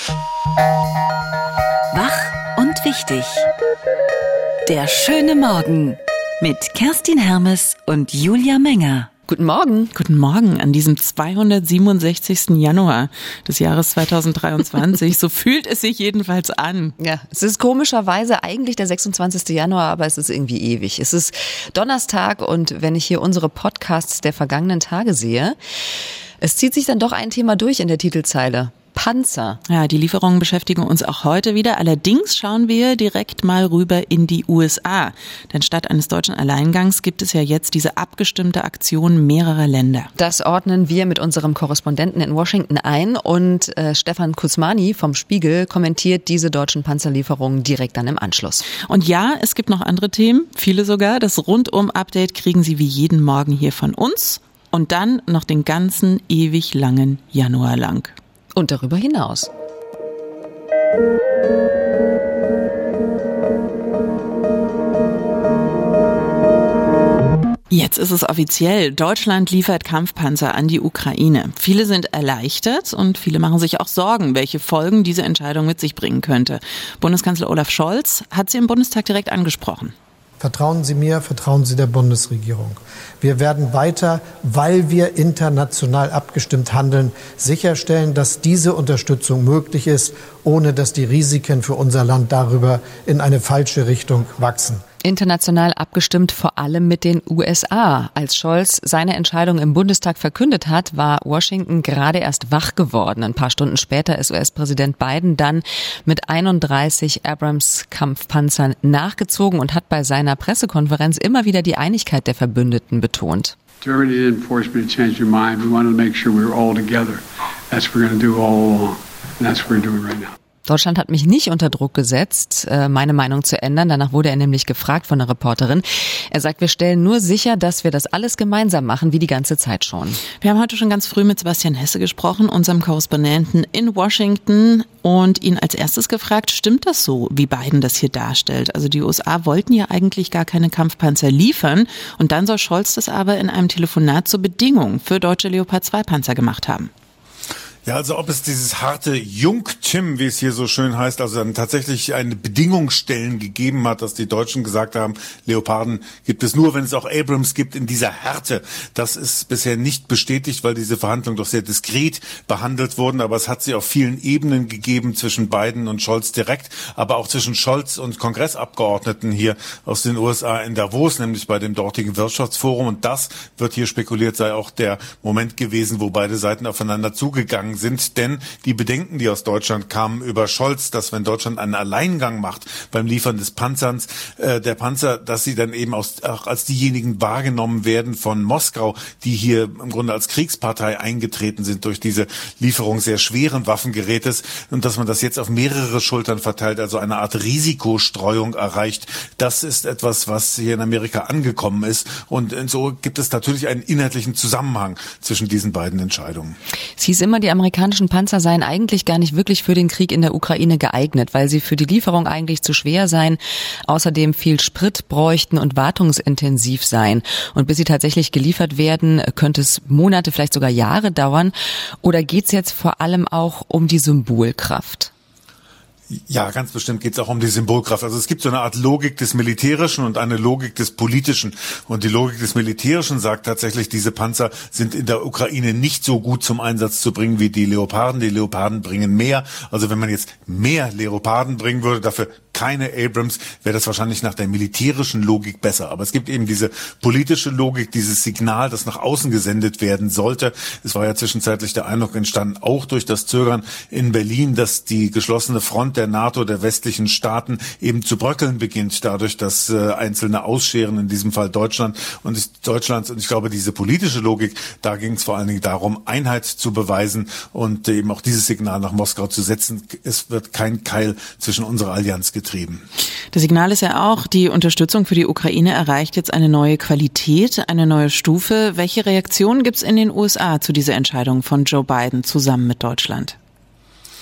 Wach und wichtig. Der schöne Morgen mit Kerstin Hermes und Julia Menger. Guten Morgen. Guten Morgen an diesem 267. Januar des Jahres 2023. So fühlt es sich jedenfalls an. Ja, es ist komischerweise eigentlich der 26. Januar, aber es ist irgendwie ewig. Es ist Donnerstag und wenn ich hier unsere Podcasts der vergangenen Tage sehe, es zieht sich dann doch ein Thema durch in der Titelzeile. Panzer. Ja, die Lieferungen beschäftigen uns auch heute wieder. Allerdings schauen wir direkt mal rüber in die USA. Denn statt eines deutschen Alleingangs gibt es ja jetzt diese abgestimmte Aktion mehrerer Länder. Das ordnen wir mit unserem Korrespondenten in Washington ein und Stefan Kusmani vom Spiegel kommentiert diese deutschen Panzerlieferungen direkt dann im Anschluss. Und ja, es gibt noch andere Themen, viele sogar. Das Rundum-Update kriegen Sie wie jeden Morgen hier von uns und dann noch den ganzen ewig langen Januar lang. Und darüber hinaus. Jetzt ist es offiziell. Deutschland liefert Kampfpanzer an die Ukraine. Viele sind erleichtert und viele machen sich auch Sorgen, welche Folgen diese Entscheidung mit sich bringen könnte. Bundeskanzler Olaf Scholz hat sie im Bundestag direkt angesprochen. Vertrauen Sie mir, vertrauen Sie der Bundesregierung. Wir werden weiter, weil wir international abgestimmt handeln, sicherstellen, dass diese Unterstützung möglich ist, ohne dass die Risiken für unser Land darüber in eine falsche Richtung wachsen. International abgestimmt, vor allem mit den USA. Als Scholz seine Entscheidung im Bundestag verkündet hat, war Washington gerade erst wach geworden. Ein paar Stunden später ist US-Präsident Biden dann mit 31 Abrams-Kampfpanzern nachgezogen und hat bei seiner Pressekonferenz immer wieder die Einigkeit der Verbündeten betont. Germany didn't force me to change your mind. We wanted to make sure we were all together. That's what we're going to do all along. And that's what we're doing right now. Deutschland hat mich nicht unter Druck gesetzt, meine Meinung zu ändern. Danach wurde er nämlich gefragt von einer Reporterin. Er sagt, wir stellen nur sicher, dass wir das alles gemeinsam machen, wie die ganze Zeit schon. Wir haben heute schon ganz früh mit Sebastian Hesse gesprochen, unserem Korrespondenten in Washington, und ihn als erstes gefragt, stimmt das so, wie Biden das hier darstellt? Also die USA wollten ja eigentlich gar keine Kampfpanzer liefern und dann soll Scholz das aber in einem Telefonat zur Bedingung für deutsche Leopard-2-Panzer gemacht haben. Ja, also ob es dieses harte Jungtim, wie es hier so schön heißt, also dann tatsächlich eine Bedingung stellen gegeben hat, dass die Deutschen gesagt haben, Leoparden gibt es nur, wenn es auch Abrams gibt in dieser Härte. Das ist bisher nicht bestätigt, weil diese Verhandlungen doch sehr diskret behandelt wurden. Aber es hat sie auf vielen Ebenen gegeben, zwischen Biden und Scholz direkt, aber auch zwischen Scholz und Kongressabgeordneten hier aus den USA in Davos, nämlich bei dem dortigen Wirtschaftsforum. Und das wird hier spekuliert, sei auch der Moment gewesen, wo beide Seiten aufeinander zugegangen sind, denn die Bedenken, die aus Deutschland kamen über Scholz, dass wenn Deutschland einen Alleingang macht beim Liefern des Panzers, der Panzer, dass sie dann eben auch als diejenigen wahrgenommen werden von Moskau, die hier im Grunde als Kriegspartei eingetreten sind durch diese Lieferung sehr schweren Waffengerätes, und dass man das jetzt auf mehrere Schultern verteilt, also eine Art Risikostreuung erreicht. Das ist etwas, was hier in Amerika angekommen ist, und so gibt es natürlich einen inhaltlichen Zusammenhang zwischen diesen beiden Entscheidungen. Es hieß immer, die amerikanischen Panzer seien eigentlich gar nicht wirklich für den Krieg in der Ukraine geeignet, weil sie für die Lieferung eigentlich zu schwer seien, außerdem viel Sprit bräuchten und wartungsintensiv seien. Und bis sie tatsächlich geliefert werden, könnte es Monate, vielleicht sogar Jahre dauern. Oder geht es jetzt vor allem auch um die Symbolkraft? Ja, ganz bestimmt geht es auch um die Symbolkraft. Also es gibt so eine Art Logik des Militärischen und eine Logik des Politischen. Und die Logik des Militärischen sagt tatsächlich, diese Panzer sind in der Ukraine nicht so gut zum Einsatz zu bringen wie die Leoparden. Die Leoparden bringen mehr. Also wenn man jetzt mehr Leoparden bringen würde, dafür keine Abrams, wäre das wahrscheinlich nach der militärischen Logik besser. Aber es gibt eben diese politische Logik, dieses Signal, das nach außen gesendet werden sollte. Es war ja zwischenzeitlich der Eindruck entstanden, auch durch das Zögern in Berlin, dass die geschlossene Front der NATO, der westlichen Staaten, eben zu bröckeln beginnt, dadurch, dass einzelne ausscheren, in diesem Fall Deutschlands. Und ich glaube, diese politische Logik, da ging es vor allen Dingen darum, Einheit zu beweisen und eben auch dieses Signal nach Moskau zu setzen. Es wird kein Keil zwischen unserer Allianz getrieben. Das Signal ist ja auch, die Unterstützung für die Ukraine erreicht jetzt eine neue Qualität, eine neue Stufe. Welche Reaktionen gibt es in den USA zu dieser Entscheidung von Joe Biden zusammen mit Deutschland?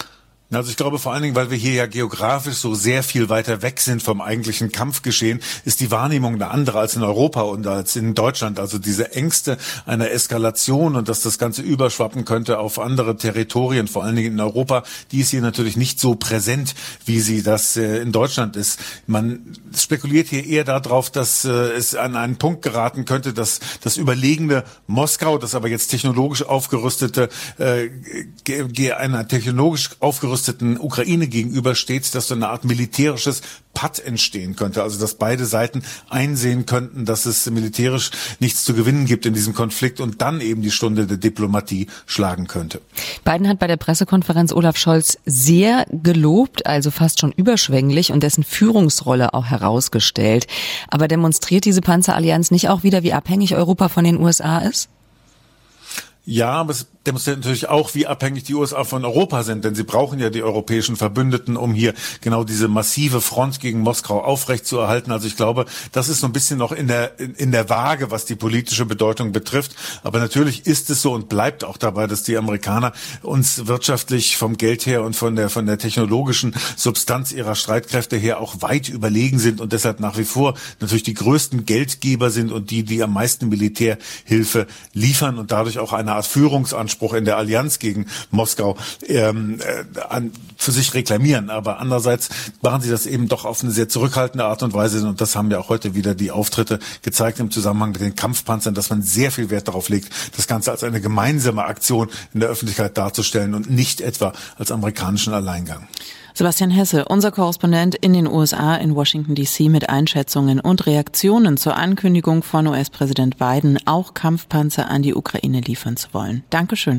Also ich glaube vor allen Dingen, weil wir hier ja geografisch so sehr viel weiter weg sind vom eigentlichen Kampfgeschehen, ist die Wahrnehmung eine andere als in Europa und als in Deutschland. Also diese Ängste einer Eskalation und dass das Ganze überschwappen könnte auf andere Territorien, vor allen Dingen in Europa, die ist hier natürlich nicht so präsent, wie sie das in Deutschland ist. Man spekuliert hier eher darauf, dass es an einen Punkt geraten könnte, dass das überlegene Moskau, das aber jetzt technologisch aufgerüstete, einer technologisch aufgerüsteten Ukraine gegenübersteht, dass so eine Art militärisches Patt entstehen könnte. Also dass beide Seiten einsehen könnten, dass es militärisch nichts zu gewinnen gibt in diesem Konflikt und dann eben die Stunde der Diplomatie schlagen könnte. Biden hat bei der Pressekonferenz Olaf Scholz sehr gelobt, also fast schon überschwänglich und dessen Führungsrolle auch herausgestellt. Aber demonstriert diese Panzerallianz nicht auch wieder, wie abhängig Europa von den USA ist? Ja, aber es demonstriert natürlich auch, wie abhängig die USA von Europa sind, denn sie brauchen ja die europäischen Verbündeten, um hier genau diese massive Front gegen Moskau aufrechtzuerhalten. Also ich glaube, das ist so ein bisschen noch in der Waage, was die politische Bedeutung betrifft. Aber natürlich ist es so und bleibt auch dabei, dass die Amerikaner uns wirtschaftlich vom Geld her und von der technologischen Substanz ihrer Streitkräfte her auch weit überlegen sind und deshalb nach wie vor natürlich die größten Geldgeber sind und die am meisten Militärhilfe liefern und dadurch auch eine Art Führungsanspruch in der Allianz gegen Moskau für sich reklamieren. Aber andererseits machen sie das eben doch auf eine sehr zurückhaltende Art und Weise. Und das haben ja auch heute wieder die Auftritte gezeigt im Zusammenhang mit den Kampfpanzern, dass man sehr viel Wert darauf legt, das Ganze als eine gemeinsame Aktion in der Öffentlichkeit darzustellen und nicht etwa als amerikanischen Alleingang. Sebastian Hesse, unser Korrespondent in den USA in Washington D.C. mit Einschätzungen und Reaktionen zur Ankündigung von US-Präsident Biden, auch Kampfpanzer an die Ukraine liefern zu wollen. Dankeschön.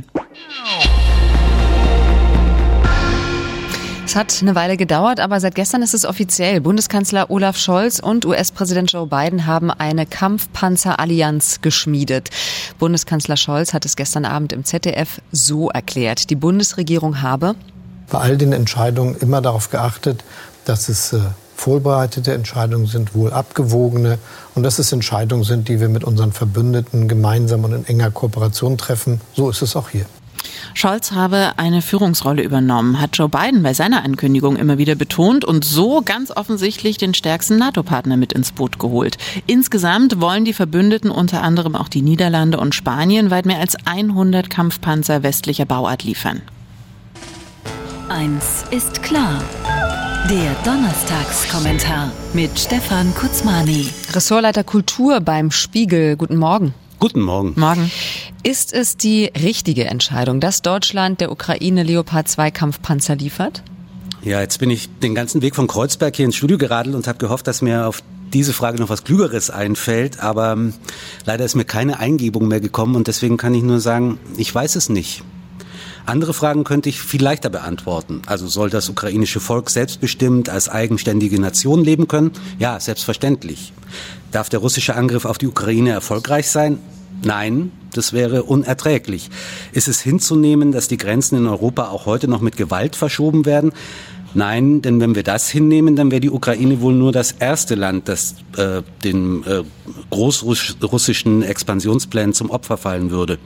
Es hat eine Weile gedauert, aber seit gestern ist es offiziell. Bundeskanzler Olaf Scholz und US-Präsident Joe Biden haben eine Kampfpanzerallianz geschmiedet. Bundeskanzler Scholz hat es gestern Abend im ZDF so erklärt. Die Bundesregierung habe bei all den Entscheidungen immer darauf geachtet, dass es vorbereitete Entscheidungen sind, wohl abgewogene und dass es Entscheidungen sind, die wir mit unseren Verbündeten gemeinsam und in enger Kooperation treffen. So ist es auch hier. Scholz habe eine Führungsrolle übernommen, hat Joe Biden bei seiner Ankündigung immer wieder betont und so ganz offensichtlich den stärksten NATO-Partner mit ins Boot geholt. Insgesamt wollen die Verbündeten, unter anderem auch die Niederlande und Spanien, weit mehr als 100 Kampfpanzer westlicher Bauart liefern. Eins ist klar. Der Donnerstagskommentar mit Stefan Kutzmani. Ressortleiter Kultur beim Spiegel. Guten Morgen. Guten Morgen. Morgen. Ist es die richtige Entscheidung, dass Deutschland der Ukraine Leopard 2 Kampfpanzer liefert? Ja, jetzt bin ich den ganzen Weg von Kreuzberg hier ins Studio geradelt und habe gehofft, dass mir auf diese Frage noch was Klügeres einfällt. Aber leider ist mir keine Eingebung mehr gekommen und deswegen kann ich nur sagen, ich weiß es nicht. Andere Fragen könnte ich viel leichter beantworten. Also soll das ukrainische Volk selbstbestimmt als eigenständige Nation leben können? Ja, selbstverständlich. Darf der russische Angriff auf die Ukraine erfolgreich sein? Nein, das wäre unerträglich. Ist es hinzunehmen, dass die Grenzen in Europa auch heute noch mit Gewalt verschoben werden? Nein, denn wenn wir das hinnehmen, dann wäre die Ukraine wohl nur das erste Land, das den großrussischen Expansionsplänen zum Opfer fallen würde.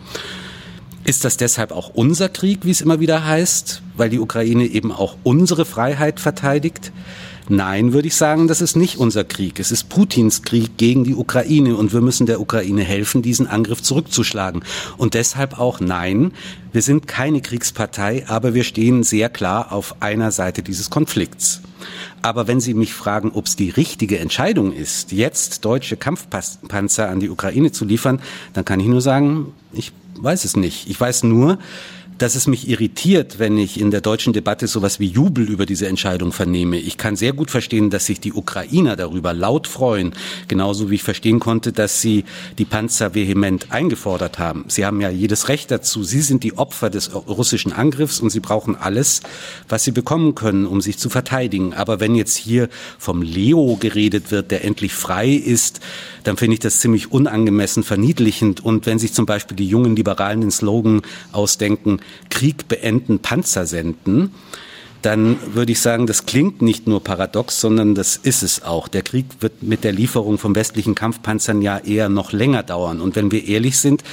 Ist das deshalb auch unser Krieg, wie es immer wieder heißt, weil die Ukraine eben auch unsere Freiheit verteidigt? Nein, würde ich sagen, das ist nicht unser Krieg. Es ist Putins Krieg gegen die Ukraine und wir müssen der Ukraine helfen, diesen Angriff zurückzuschlagen. Und deshalb auch nein, wir sind keine Kriegspartei, aber wir stehen sehr klar auf einer Seite dieses Konflikts. Aber wenn Sie mich fragen, ob es die richtige Entscheidung ist, jetzt deutsche Kampfpanzer an die Ukraine zu liefern, dann kann ich nur sagen, ich weiß es nicht. Ich weiß nur, dass es mich irritiert, wenn ich in der deutschen Debatte sowas wie Jubel über diese Entscheidung vernehme. Ich kann sehr gut verstehen, dass sich die Ukrainer darüber laut freuen, genauso wie ich verstehen konnte, dass sie die Panzer vehement eingefordert haben. Sie haben ja jedes Recht dazu. Sie sind die Opfer des russischen Angriffs und sie brauchen alles, was sie bekommen können, um sich zu verteidigen. Aber wenn jetzt hier vom Leo geredet wird, der endlich frei ist, dann finde ich das ziemlich unangemessen, verniedlichend. Und wenn sich zum Beispiel die jungen Liberalen den Slogan ausdenken, Krieg beenden, Panzer senden, dann würde ich sagen, das klingt nicht nur paradox, sondern das ist es auch. Der Krieg wird mit der Lieferung von westlichen Kampfpanzern ja eher noch länger dauern. Und wenn wir ehrlich sind,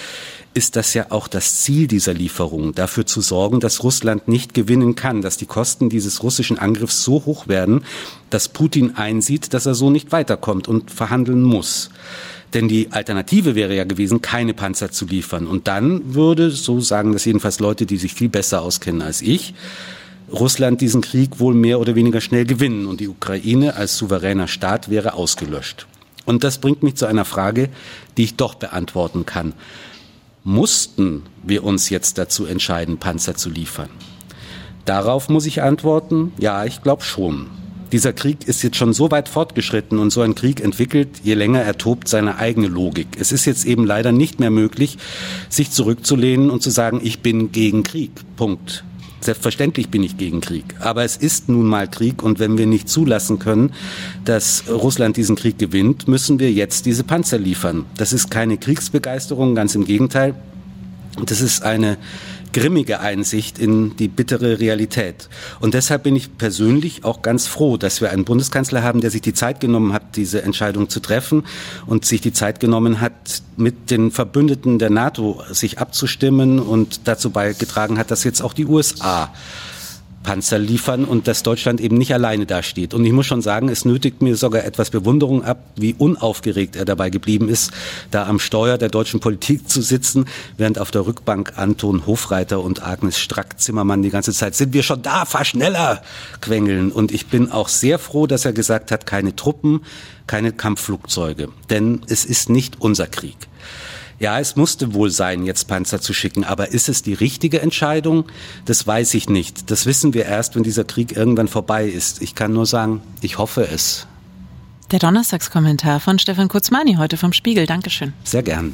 ist das ja auch das Ziel dieser Lieferung, dafür zu sorgen, dass Russland nicht gewinnen kann, dass die Kosten dieses russischen Angriffs so hoch werden, dass Putin einsieht, dass er so nicht weiterkommt und verhandeln muss. Denn die Alternative wäre ja gewesen, keine Panzer zu liefern. Und dann würde, so sagen das jedenfalls Leute, die sich viel besser auskennen als ich, Russland diesen Krieg wohl mehr oder weniger schnell gewinnen und die Ukraine als souveräner Staat wäre ausgelöscht. Und das bringt mich zu einer Frage, die ich doch beantworten kann. Mussten wir uns jetzt dazu entscheiden, Panzer zu liefern? Darauf muss ich antworten, ja, ich glaube schon. Dieser Krieg ist jetzt schon so weit fortgeschritten und so ein Krieg entwickelt, je länger er tobt, seine eigene Logik. Es ist jetzt eben leider nicht mehr möglich, sich zurückzulehnen und zu sagen, ich bin gegen Krieg. Punkt. Selbstverständlich bin ich gegen Krieg. Aber es ist nun mal Krieg und wenn wir nicht zulassen können, dass Russland diesen Krieg gewinnt, müssen wir jetzt diese Panzer liefern. Das ist keine Kriegsbegeisterung, ganz im Gegenteil. Das ist eine grimmige Einsicht in die bittere Realität. Und deshalb bin ich persönlich auch ganz froh, dass wir einen Bundeskanzler haben, der sich die Zeit genommen hat, diese Entscheidung zu treffen und sich die Zeit genommen hat, mit den Verbündeten der NATO sich abzustimmen und dazu beigetragen hat, dass jetzt auch die USA Panzer liefern und dass Deutschland eben nicht alleine dasteht. Und ich muss schon sagen, es nötigt mir sogar etwas Bewunderung ab, wie unaufgeregt er dabei geblieben ist, da am Steuer der deutschen Politik zu sitzen, während auf der Rückbank Anton Hofreiter und Agnes Strack-Zimmermann die ganze Zeit "Sind wir schon da? Fahr schneller!" quengeln. Und ich bin auch sehr froh, dass er gesagt hat, keine Truppen, keine Kampfflugzeuge. Denn es ist nicht unser Krieg. Ja, es musste wohl sein, jetzt Panzer zu schicken, aber ist es die richtige Entscheidung? Das weiß ich nicht. Das wissen wir erst, wenn dieser Krieg irgendwann vorbei ist. Ich kann nur sagen, ich hoffe es. Der Donnerstagskommentar von Stefan Kutzmani heute vom Spiegel. Dankeschön. Sehr gern.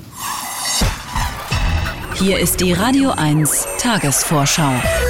Hier ist die Radio 1 Tagesvorschau.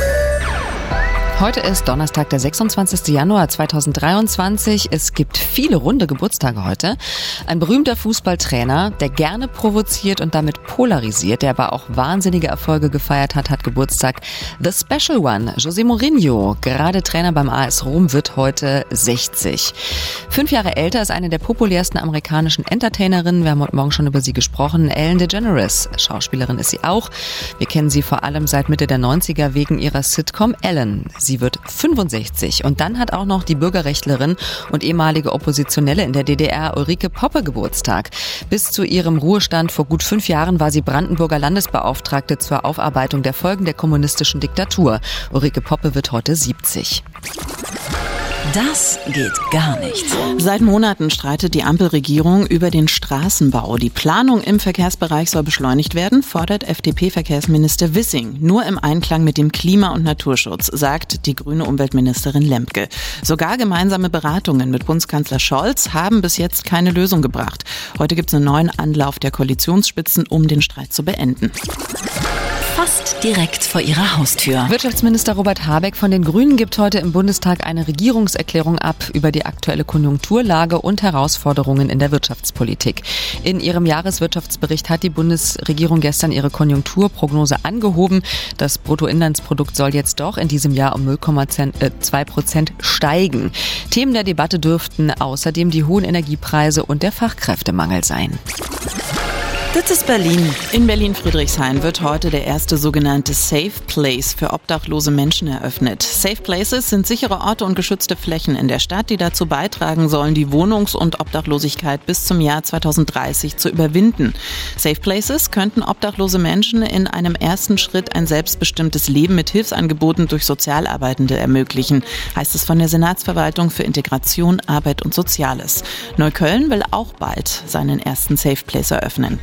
Heute ist Donnerstag, der 26. Januar 2023. Es gibt viele runde Geburtstage heute. Ein berühmter Fußballtrainer, der gerne provoziert und damit polarisiert, der aber auch wahnsinnige Erfolge gefeiert hat, hat Geburtstag. The Special One, José Mourinho, gerade Trainer beim AS Rom, wird heute 60. 5 Jahre älter ist eine der populärsten amerikanischen Entertainerinnen. Wir haben heute Morgen schon über sie gesprochen. Ellen DeGeneres, Schauspielerin ist sie auch. Wir kennen sie vor allem seit Mitte der 90er wegen ihrer Sitcom Ellen. Sie wird 65 und dann hat auch noch die Bürgerrechtlerin und ehemalige Oppositionelle in der DDR Ulrike Poppe Geburtstag. Bis zu ihrem Ruhestand vor gut 5 Jahren war sie Brandenburger Landesbeauftragte zur Aufarbeitung der Folgen der kommunistischen Diktatur. Ulrike Poppe wird heute 70. Das geht gar nicht. Seit Monaten streitet die Ampelregierung über den Straßenbau. Die Planung im Verkehrsbereich soll beschleunigt werden, fordert FDP-Verkehrsminister Wissing. Nur im Einklang mit dem Klima- und Naturschutz, sagt die grüne Umweltministerin Lemke. Sogar gemeinsame Beratungen mit Bundeskanzler Scholz haben bis jetzt keine Lösung gebracht. Heute gibt es einen neuen Anlauf der Koalitionsspitzen, um den Streit zu beenden. Fast direkt vor ihrer Haustür. Wirtschaftsminister Robert Habeck von den Grünen gibt heute im Bundestag eine Regierungserklärung ab über die aktuelle Konjunkturlage und Herausforderungen in der Wirtschaftspolitik. In ihrem Jahreswirtschaftsbericht hat die Bundesregierung gestern ihre Konjunkturprognose angehoben. Das Bruttoinlandsprodukt soll jetzt doch in diesem Jahr um 0,2% steigen. Themen der Debatte dürften außerdem die hohen Energiepreise und der Fachkräftemangel sein. Das ist Berlin. In Berlin-Friedrichshain wird heute der erste sogenannte Safe Place für obdachlose Menschen eröffnet. Safe Places sind sichere Orte und geschützte Flächen in der Stadt, die dazu beitragen sollen, die Wohnungs- und Obdachlosigkeit bis zum Jahr 2030 zu überwinden. Safe Places könnten obdachlose Menschen in einem ersten Schritt ein selbstbestimmtes Leben mit Hilfsangeboten durch Sozialarbeitende ermöglichen, heißt es von der Senatsverwaltung für Integration, Arbeit und Soziales. Neukölln will auch bald seinen ersten Safe Place eröffnen.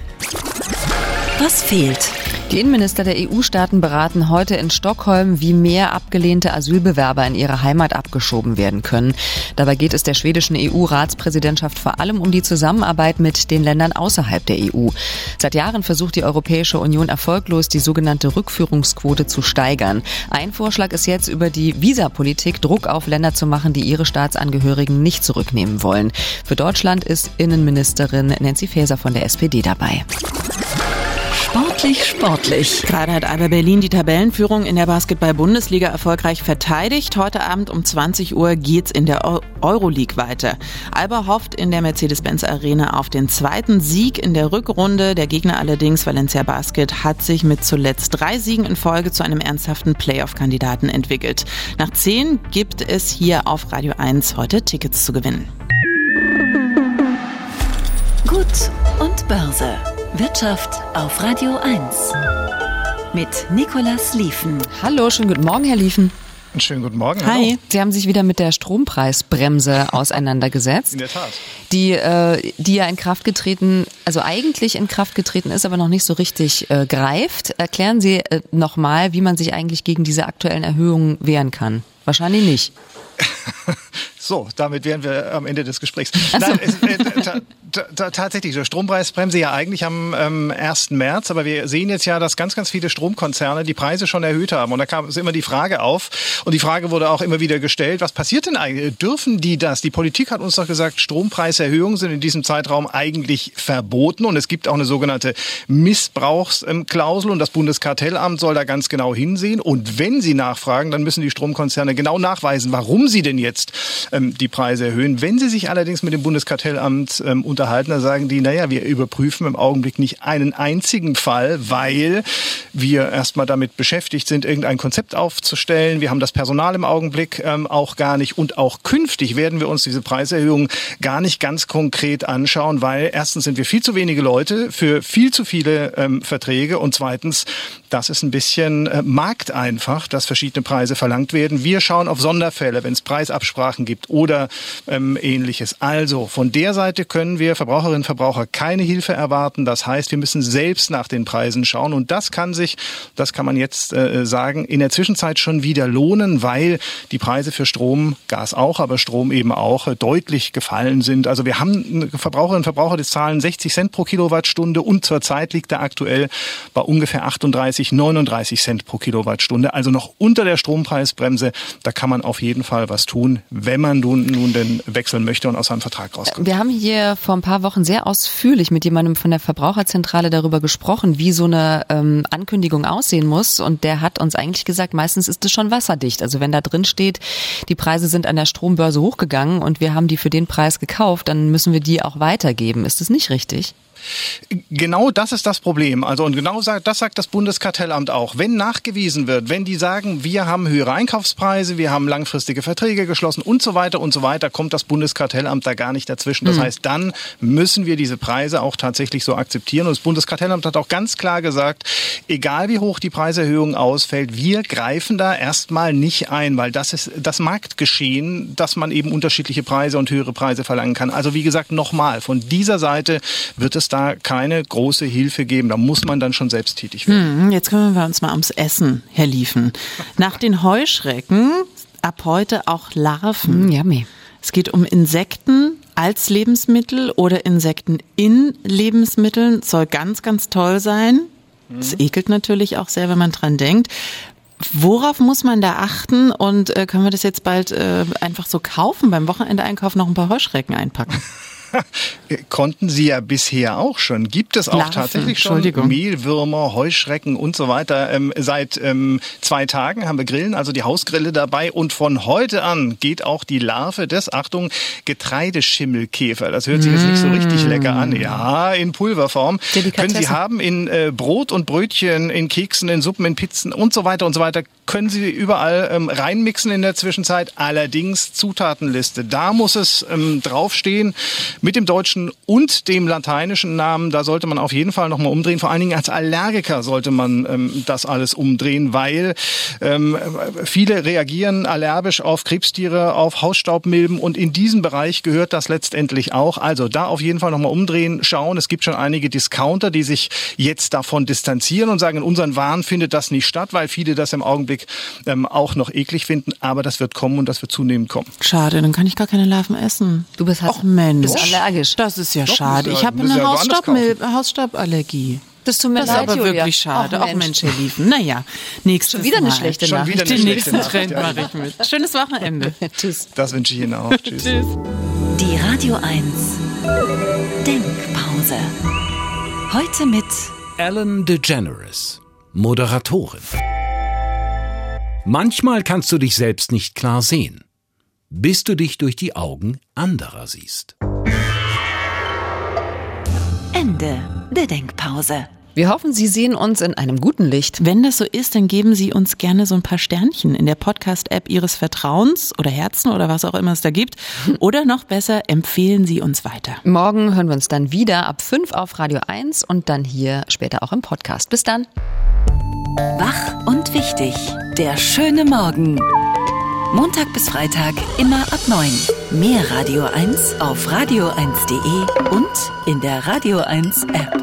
Was fehlt? Die Innenminister der EU-Staaten beraten heute in Stockholm, wie mehr abgelehnte Asylbewerber in ihre Heimat abgeschoben werden können. Dabei geht es der schwedischen EU-Ratspräsidentschaft vor allem um die Zusammenarbeit mit den Ländern außerhalb der EU. Seit Jahren versucht die Europäische Union erfolglos, die sogenannte Rückführungsquote zu steigern. Ein Vorschlag ist jetzt, über die Visapolitik Druck auf Länder zu machen, die ihre Staatsangehörigen nicht zurücknehmen wollen. Für Deutschland ist Innenministerin Nancy Faeser von der SPD dabei. Sport Wirklich sportlich. Gerade hat Alba Berlin die Tabellenführung in der Basketball-Bundesliga erfolgreich verteidigt. Heute Abend um 20 Uhr geht's in der Euroleague weiter. Alba hofft in der Mercedes-Benz Arena auf den zweiten Sieg in der Rückrunde. Der Gegner allerdings, Valencia Basket, hat sich mit zuletzt 3 Siegen in Folge zu einem ernsthaften Playoff-Kandidaten entwickelt. Nach 10 gibt es hier auf Radio 1 heute Tickets zu gewinnen. Gut und Börse. Wirtschaft auf Radio 1. Mit Nicolas Lieven. Hallo, schönen guten Morgen, Herr Lieven. Schönen guten Morgen. Hi. Hallo. Sie haben sich wieder mit der Strompreisbremse auseinandergesetzt. In der Tat. Die ja in Kraft getreten, also eigentlich in Kraft getreten ist, aber noch nicht so richtig greift. Erklären Sie nochmal, wie man sich eigentlich gegen diese aktuellen Erhöhungen wehren kann. Wahrscheinlich nicht. So, damit wären wir am Ende des Gesprächs. So. Nein, tatsächlich, die Strompreisbremse ja eigentlich am 1. März, aber wir sehen jetzt ja, dass ganz, ganz viele Stromkonzerne die Preise schon erhöht haben. Und da kam immer die Frage auf, und die Frage wurde auch immer wieder gestellt, was passiert denn eigentlich? Dürfen die das? Die Politik hat uns doch gesagt, Strompreiserhöhungen sind in diesem Zeitraum eigentlich verboten, und es gibt auch eine sogenannte Missbrauchsklausel, und das Bundeskartellamt soll da ganz genau hinsehen. Und wenn sie nachfragen, dann müssen die Stromkonzerne genau nachweisen, warum sie denn jetzt die Preise erhöhen. Wenn Sie sich allerdings mit dem Bundeskartellamt unterhalten, dann sagen die, naja, wir überprüfen im Augenblick nicht einen einzigen Fall, weil wir erstmal damit beschäftigt sind, irgendein Konzept aufzustellen. Wir haben das Personal im Augenblick auch gar nicht, und auch künftig werden wir uns diese Preiserhöhungen gar nicht ganz konkret anschauen, weil erstens sind wir viel zu wenige Leute für viel zu viele Verträge, und zweitens, das ist ein bisschen markteinfach, dass verschiedene Preise verlangt werden. Wir schauen auf Sonderfälle, wenn es Preisabsprachen gibt oder Ähnliches. Also von der Seite können wir Verbraucherinnen und Verbraucher keine Hilfe erwarten. Das heißt, wir müssen selbst nach den Preisen schauen, und das kann man jetzt sagen, in der Zwischenzeit schon wieder lohnen, weil die Preise für Strom, Gas auch, aber Strom eben auch, deutlich gefallen sind. Also wir haben Verbraucherinnen und Verbraucher, die zahlen 60 Cent pro Kilowattstunde, und zurzeit liegt er aktuell bei ungefähr 39 Cent pro Kilowattstunde. Also noch unter der Strompreisbremse. Da kann man auf jeden Fall was tun, wenn man nun denn wechseln möchte und aus seinem Vertrag rauskommt. Wir haben hier vor ein paar Wochen sehr ausführlich mit jemandem von der Verbraucherzentrale darüber gesprochen, wie so eine Ankündigung aussehen muss, und der hat uns eigentlich gesagt, meistens ist es schon wasserdicht. Also wenn da drin steht, die Preise sind an der Strombörse hochgegangen und wir haben die für den Preis gekauft, dann müssen wir die auch weitergeben. Ist das nicht richtig? Genau das ist das Problem. Also, und genau das sagt das Bundeskartellamt auch. Wenn nachgewiesen wird, wenn die sagen, wir haben höhere Einkaufspreise, wir haben langfristige Verträge geschlossen und so weiter, kommt das Bundeskartellamt da gar nicht dazwischen. Das heißt, dann müssen wir diese Preise auch tatsächlich so akzeptieren. Und das Bundeskartellamt hat auch ganz klar gesagt, egal wie hoch die Preiserhöhung ausfällt, wir greifen da erstmal nicht ein, weil das ist das Marktgeschehen, dass man eben unterschiedliche Preise und höhere Preise verlangen kann. Also wie gesagt, nochmal, von dieser Seite wird es da keine große Hilfe geben. Da muss man dann schon selbst tätig werden. Jetzt kümmern wir uns mal ums Essen, Herr Lieven. Nach den Heuschrecken ab heute auch Larven. Yummy. Es geht um Insekten als Lebensmittel oder Insekten in Lebensmitteln. Soll ganz, ganz toll sein. Es ekelt natürlich auch sehr, wenn man dran denkt. Worauf muss man da achten, und können wir das jetzt bald einfach so kaufen, beim Wochenendeinkauf noch ein paar Heuschrecken einpacken? Konnten Sie ja bisher auch schon. Gibt es auch Larven, tatsächlich schon Mehlwürmer, Heuschrecken und so weiter. Seit 2 Tagen haben wir Grillen, also die Hausgrille dabei. Und von heute an geht auch die Larve des, Achtung, Getreideschimmelkäfer. Das hört sich jetzt nicht so richtig lecker an. Ja, in Pulverform. Können Sie haben in Brot und Brötchen, in Keksen, in Suppen, in Pizzen und so weiter und so weiter. Können Sie überall reinmixen in der Zwischenzeit. Allerdings Zutatenliste. Da muss es draufstehen. Mit dem deutschen und dem lateinischen Namen, da sollte man auf jeden Fall nochmal umdrehen. Vor allen Dingen als Allergiker sollte man das alles umdrehen, weil viele reagieren allergisch auf Krebstiere, auf Hausstaubmilben, und in diesem Bereich gehört das letztendlich auch. Also da auf jeden Fall nochmal umdrehen, schauen. Es gibt schon einige Discounter, die sich jetzt davon distanzieren und sagen, in unseren Waren findet das nicht statt, weil viele das im Augenblick auch noch eklig finden. Aber das wird kommen, und das wird zunehmend kommen. Schade, dann kann ich gar keine Larven essen. Du bist Mensch. allergisch. Das ist ja Doch, schade. Ich habe eine Hausstauballergie. Das tut mir Das ist leid, aber Julia. wirklich schade. Ach, Auch Mensch, Herr Lieven. Naja, nächstes Schon wieder Mal. eine schlechte Schon Nachricht. wieder eine Den schlechte nächsten Nachricht, Trend mache ich mit. Schönes Wochenende. Tschüss. Das wünsche ich Ihnen auch. Tschüss. Tschüss. Die Radio 1 Denkpause. Heute mit Ellen DeGeneres, Moderatorin. Manchmal kannst du dich selbst nicht klar sehen, bis du dich durch die Augen anderer siehst. Ende der Denkpause. Wir hoffen, Sie sehen uns in einem guten Licht. Wenn das so ist, dann geben Sie uns gerne so ein paar Sternchen in der Podcast-App Ihres Vertrauens oder Herzen oder was auch immer es da gibt. Oder noch besser, empfehlen Sie uns weiter. Morgen hören wir uns dann wieder ab 5 auf Radio 1 und dann hier später auch im Podcast. Bis dann. Wach und wichtig. Der schöne Morgen. Montag bis Freitag immer ab 9. Mehr Radio 1 auf radio1.de und in der Radio 1 App.